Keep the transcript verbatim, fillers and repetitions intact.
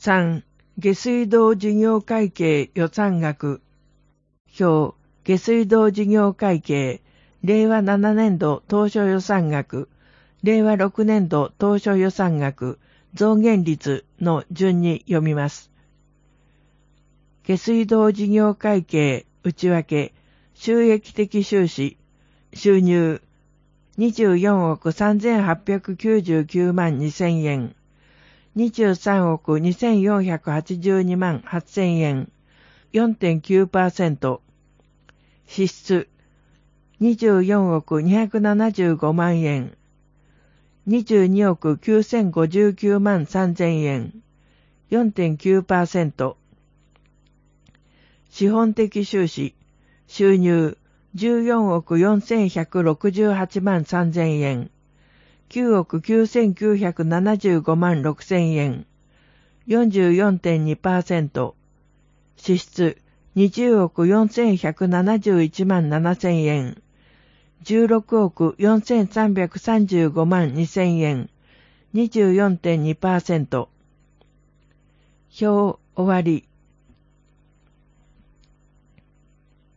さん. 下水道事業会計予算額。表、下水道事業会計、れいわななねんど当初予算額、れいわろくねんど当初予算額、増減率の順に読みます。下水道事業会計内訳、収益的収支、収入、にじゅうよんおくさんぜんはっぴゃくきゅうじゅうきゅうまんにせんえん、にじゅうさんおくにせんよんひゃくはちじゅうにまんはっせんえん、よんてんきゅうパーセント、支出、にじゅうよんおくにひゃくななじゅうごまんえん、にじゅうにおくきゅうせんごじゅうきゅうまんさんぜんえん、よんてんきゅうパーセント、資本的収支、収入、じゅうよんおくよんせんひゃくろくじゅうはちまんさんぜんえん、きゅうおくきゅうせんきゅうひゃくななじゅうごまんろくせんえん、よんじゅうよんてんにパーセント、支出、にじゅうおくよんせんひゃくななじゅういちまんななせんえん、じゅうろくおくよんせんさんびゃくさんじゅうごまんにせんえん、にじゅうよんてんにパーセント。表終わり。